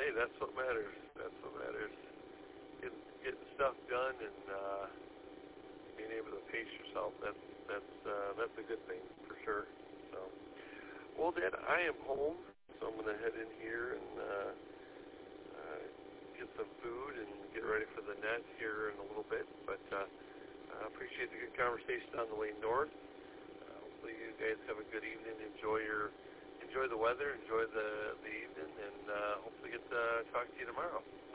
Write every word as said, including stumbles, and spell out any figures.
hey, that's what matters. That's what matters. Getting, getting stuff done and uh, being able to pace yourself. That's that's uh, that's a good thing for sure. So, well, Dad, I am home, so I'm going to head in here and uh, uh, get some food and get ready for the net here in a little bit. But uh, I appreciate the good conversation on the way north. Uh, hopefully, you guys have a good evening. Enjoy your Enjoy the weather, enjoy the, the evening, and uh, hopefully get to talk to you tomorrow.